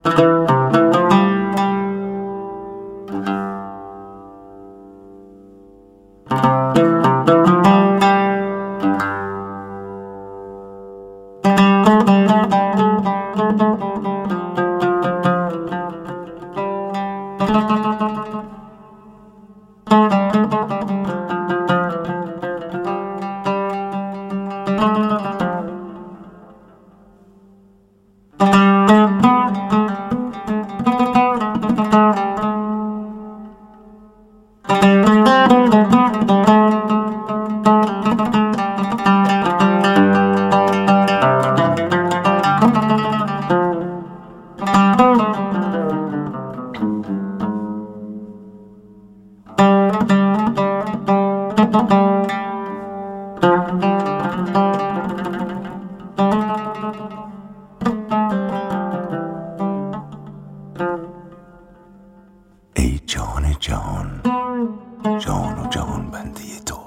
ای جان جهان، جان و جهان بنده تو،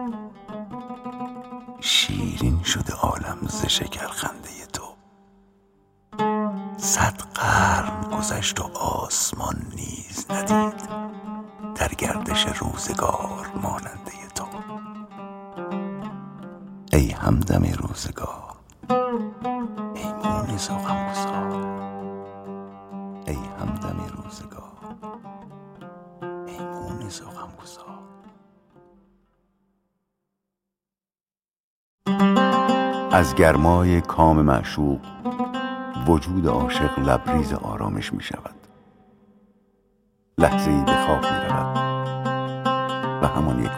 شیرین شده عالم ز شکر خنده تو. 100 قرن گذشت و آسمان نیز ندید در گردش روزگار ماننده تو. ای همدم روزگار، ای مونس و غمگسار، ای همدم روزگار، ای مونس و غمگسار. از گرمای کام معشوق وجود عاشق لبریز آرامش می شود. لحظه‌ای به خواب می رود و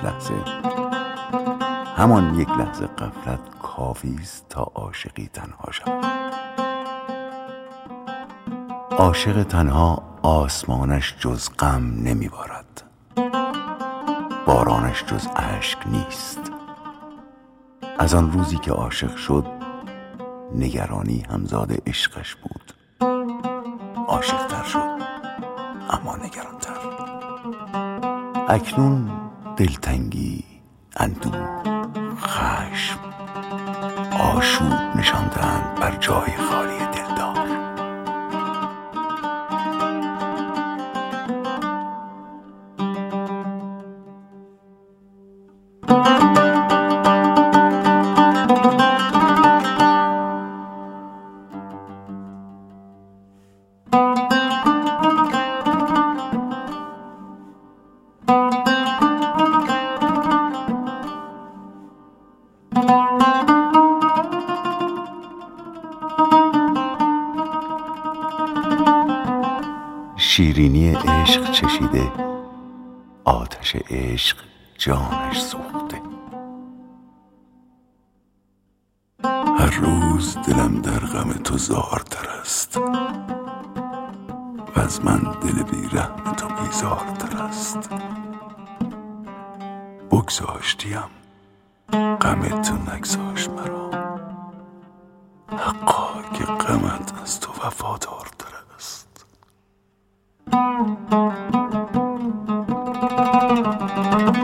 همان یک لحظه غفلت کافی است تا عاشقی تنها شود. عاشق تنها آسمانش جز غم نمی بارد، بارانش جز اشک نیست. از آن روزی که عاشق شد نگرانی همزاد عشقش بود. عاشق تر شد اما نگران تر. اکنون دلتنگی، اندوه، خشم، آشوب نشاندند بر جای خالی دلدار. شیرینی عشق چشیده، آتش عشق جانش سوخته. هر روز دلم در غم تو زارتر است و از من دل بی رحم تو بیزارتر است. بگذاشتیم غم تو نگذاشت مرا، حقا که غمت از تو وفادارتر است.